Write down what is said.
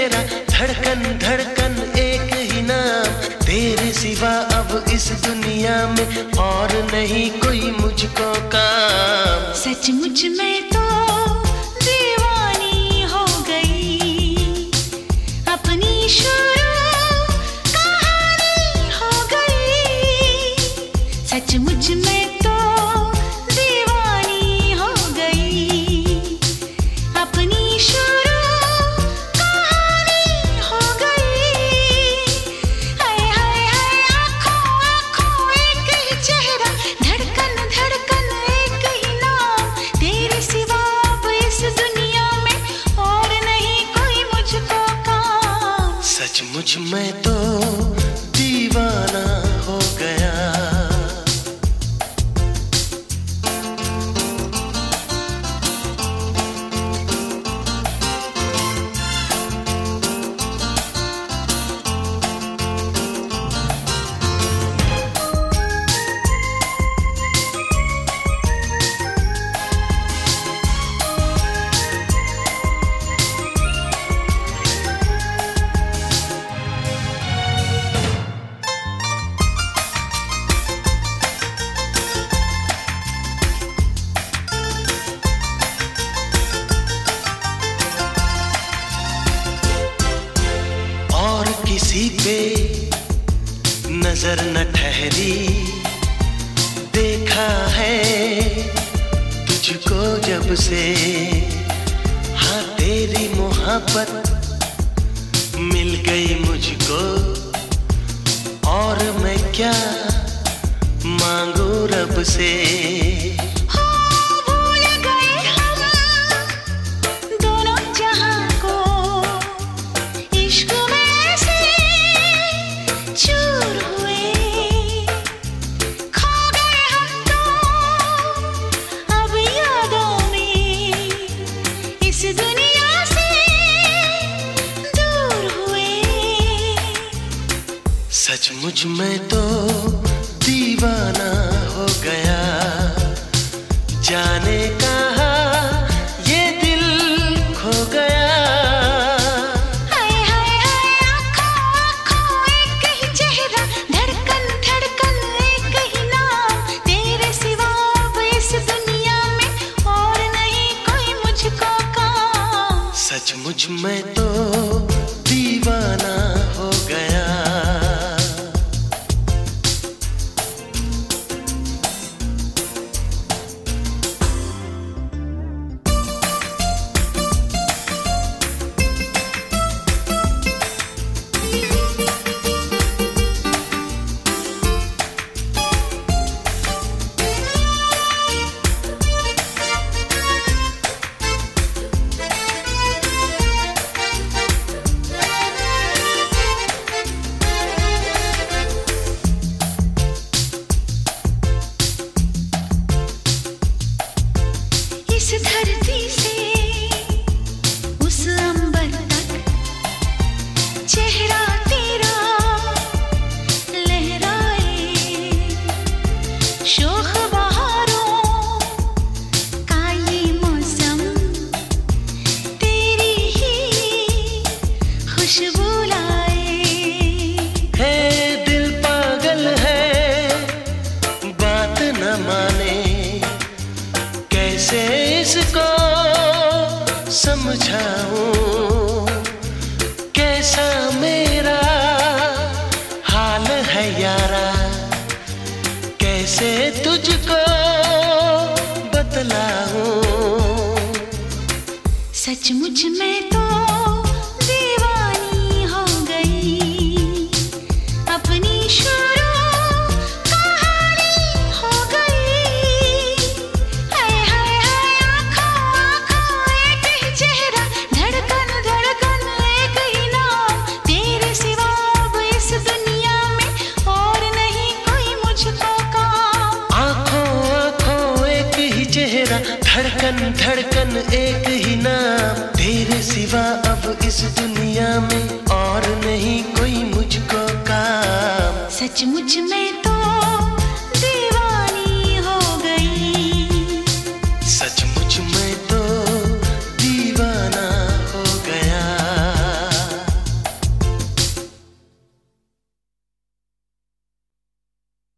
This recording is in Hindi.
चेहरा, धड़कन धड़कन एक ही नाम, तेरे सिवा अब इस दुनिया में और नहीं कोई मुझको काम। सचमुच मैं तो दीवानी हो गई, अपनी शुरू कहानी हो गई। सचमुच मैं तो दीवानी हो गई, अपनी शुरू कहानी हो गई। हाय हाय हाय आँखों आँखों एक ही चेहरा, धड़कन धड़कन एक ही नाम, तेरे सिवा अब इस दुनिया में और नहीं कोई मुझको काम। सचमुच मैं तो दीवाना हो गया। किसी पे नजर न ठहरी, देखा है तुझको जब से, हाँ तेरी मोहब्बत मिल गई मुझको, और मैं क्या मांगू रब से। सचमुच मैं तो दीवाना हो गया, जाने कहाँ ये दिल खो गया। हाय हाय हाय आँखों आँखों एक ही चेहरा, धड़कन धड़कन एक ही नाम, तेरे सिवा अब इस दुनिया में और नहीं कोई मुझको काम। सचमुच मैं तो दीवाना हो गया। इस धरती से उस अंबर तक चेहरा तेरा लहराए, शोख बहारों का ये मौसम तेरी ही खुशबू लाए। है दिल पागल है बात न माने, कैसे इसको समझाऊं, कैसा मेरा हाल है यारा, कैसे तुझको बतलाऊं। सचमुच मैं तो दीवानी हो गई, अपनी शुरू कहानी हो गई। हाय हाय हाय आँखों आँखों एक ही चेहरा, धड़कन धड़कन एक ही नाम, तेरे सिवा अब इस दुनिया में और नहीं कोई मुझको काम। आँखों आँखों एक ही चेहरा, धड़कन धड़कन एक ही नाम, तेरे सिवा अब इस दुनिया में और नहीं कोई मुझको काम। सचमुच मैं